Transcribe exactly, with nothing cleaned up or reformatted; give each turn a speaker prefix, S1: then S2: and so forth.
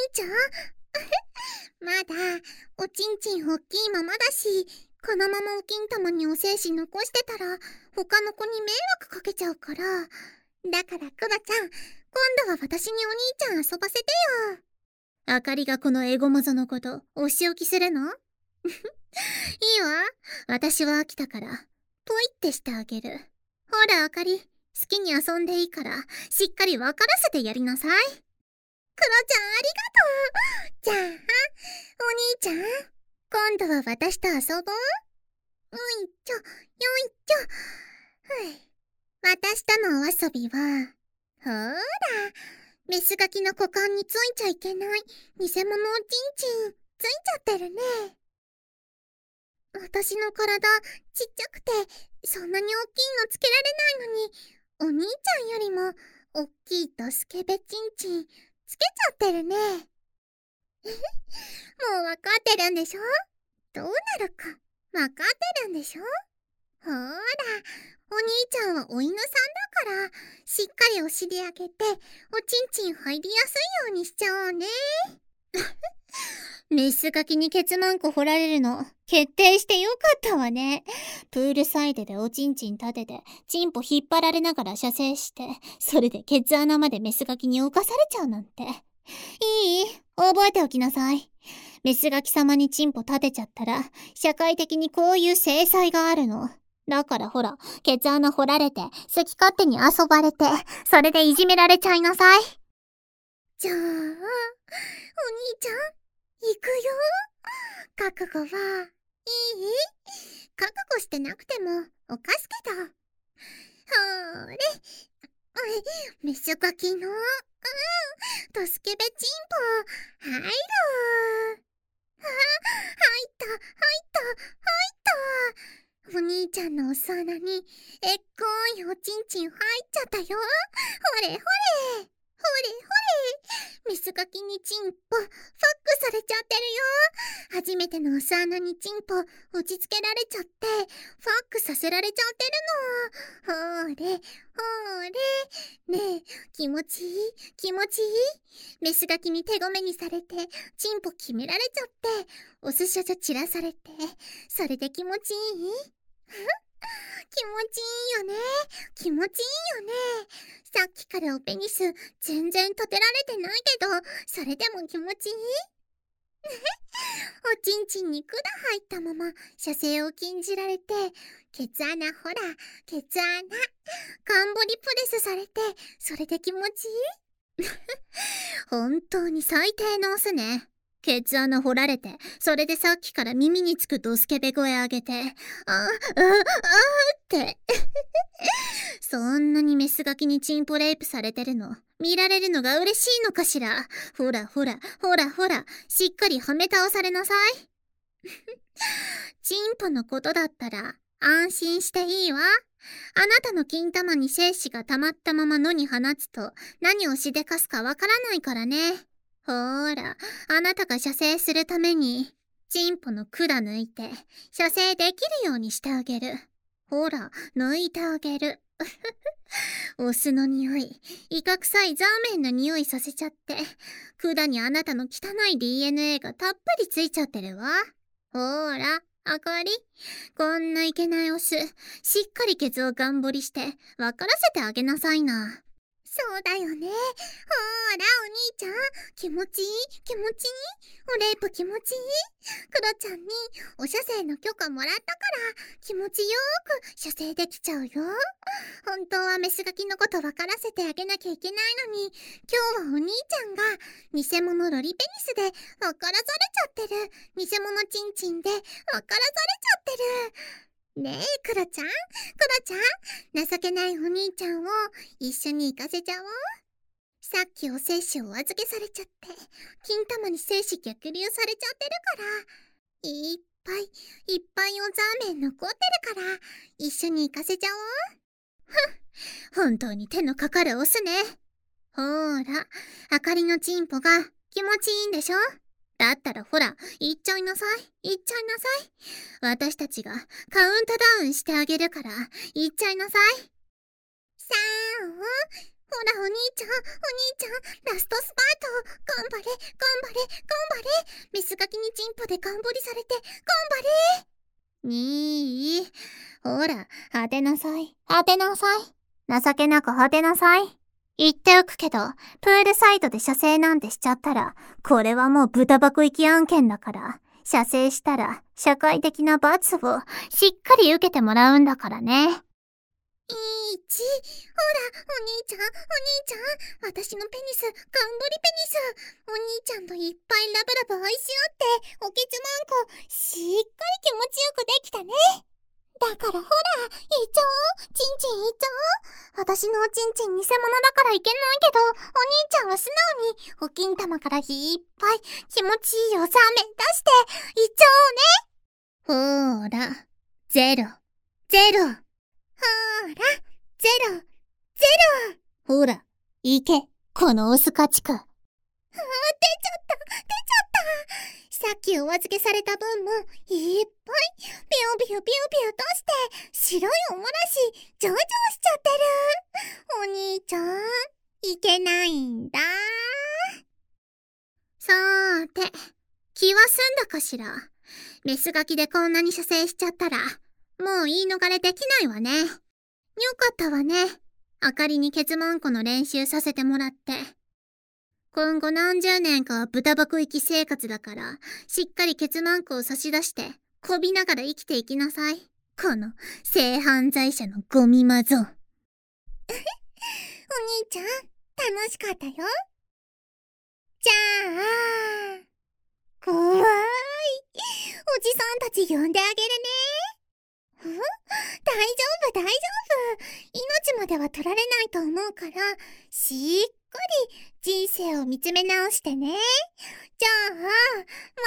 S1: ちゃんまだおちんちんおっきいままだし、このままお金玉にお精子残してたら他の子に迷惑かけちゃうから。だからクロちゃん、今度は私にお兄ちゃん遊ばせてよ。あかりがこのエゴマゾのことお仕置きするの？いいわ、私は飽きたからポイってしてあげる。ほらあかり、好きに遊んでいいからしっかり分からせてやりなさい。クロちゃんありがとう。じゃあお兄ちゃん、今度は私と遊ぼう。よいちょよいちょ。ふい、私とのお遊びは、ほーら、メスガキの股間についちゃいけない偽物おちんちんついちゃってるね。私の体ちっちゃくてそんなに大きいのつけられないのに、お兄ちゃんよりもおっきいドスケベチンチンつけちゃってるね。もうわかってるんでしょ？どうなるかわかってるんでしょ？ほーら、お兄ちゃんはお犬さんだから、しっかりお尻上げておちんちん入りやすいようにしちゃおうね。メスガキにケツマンコ掘られるの決定してよかったわね。プールサイドでおちんちん立ててチンポ引っ張られながら射精して、それでケツ穴までメスガキに侵されちゃうなんて。いい？覚えておきなさい。メスガキ様にチンポ立てちゃったら社会的にこういう制裁があるの。だからほら、ケツ穴掘られて好き勝手に遊ばれて、それでいじめられちゃいなさい。じゃあお兄ちゃん行くよ。覚悟はいい？覚悟してなくてもおかすけど。ほーれ、メスガキの、うん、ドスケベチンポ入る。あ、入った入った入った。お兄ちゃんのお巣穴にえっこいおちんちん入っちゃったよ。ほれほれほれほれ、メスガキにチンポファックされちゃってるよ。初めてのお巣穴にチンポ落ち着けられちゃってファックさせられちゃってるの。ほーれほーれ、ねえ気持ちいい気持ちいい？メスガキに手ごめにされてチンポ決められちゃっておすしょじょ散らされて、それで気持ちいい？気持ちいいよね。気持ちいいよね。さっきからおペニス全然立てられてないけど、それでも気持ちいい？おちんちんに管入ったまま射精を禁じられて、ケツ穴ほらケツ穴ガンボリプレスされて、それで気持ちいい？本当に最低のオスね。ケツ穴掘られて、それでさっきから耳につくドスケベ声上げて、あ、あ、あってそんなにメスガキにチンポレイプされてるの見られるのが嬉しいのかしら。ほらほらほらほら、しっかりはめ倒されなさい。チンポのことだったら安心していいわ。あなたの金玉に精子が溜まったまま野に放つと何をしでかすかわからないからね。ほーら、あなたが射精するためにチンポの管抜いて射精できるようにしてあげる。ほら、抜いてあげる。お酢の匂い、イカ臭いザーメンの匂いさせちゃって、管にあなたの汚い ディーエヌエー がたっぷりついちゃってるわ。ほーら、あかり、こんないけないオス、しっかりケツをガンボリして分からせてあげなさいな。そうだよね。ほーらお兄ちゃん、気持ちいい気持ちいい？おレイプ気持ちいい？クロちゃんにお射精の許可もらったから気持ちよーく射精できちゃうよ。本当はメスガキのこと分からせてあげなきゃいけないのに、今日はお兄ちゃんが偽物ロリペニスで分からされちゃってる。偽物チンチンで分からされちゃってる。ねえクロちゃん、クロちゃん、情けないお兄ちゃんを一緒に行かせちゃおう。さっきお精子をお預けされちゃって金玉に精子逆流されちゃってるから、いっぱいいっぱいおザーメン残ってるから一緒に行かせちゃおう。ふん、本当に手のかかるオスね。ほーら、あかりのチンポが気持ちいいんでしょ？だったらほら、行っちゃいなさい。行っちゃいなさい。私たちがカウントダウンしてあげるから、行っちゃいなさい。さん、 らお兄ちゃん、お兄ちゃん、ラストスパート、頑張れ、頑張れ、頑張れ。メスガキにチンポでガンボリされて、頑張れ。にい、ほら、当てなさい、当てなさい。情けなく当てなさい。言っておくけど、プールサイドで射精なんてしちゃったら、これはもう豚箱行き案件だから、射精したら社会的な罰をしっかり受けてもらうんだからね。いち、ほら、お兄ちゃん、お兄ちゃん、私のペニス、ガンボリペニス。お兄ちゃんといっぱいラブラブ愛し合って、おけつまんこ、しっかり気持ちよくできたね。だからほら、いっちゃおう、チンチンいっちゃおう。私のおちんちん偽物だからいけないけど、お兄ちゃんは素直に、お金玉からいっぱい気持ちいいおさめ出して、いっちゃおうね。ほーら、ゼロ、ゼロ。ほーら、ゼロ、ゼロ。ほら、いけ、このオス家畜。あー、出ちゃった、出ちゃった。さっきお預けされた分も、いっぱい、ビュービュービュービュー出して、白いおもらし、上々しちゃってる。お兄ちゃん、いけないんだ。さーて、気は済んだかしら。メスガキでこんなに射精しちゃったら、もう言い逃れできないわね。よかったわね。あかりにケツマンコの練習させてもらって。今後何十年かは豚箱行き生活だから、しっかりケツマンコを差し出して、こびながら生きていきなさい。この性犯罪者のゴミマゾ。お兄ちゃん、楽しかったよ。じゃあ、怖い。おじさんたち呼んであげるね。ん？大丈夫、大丈夫。命までは取られないと思うから、しっかり人生を見つめ直してね。じゃあ、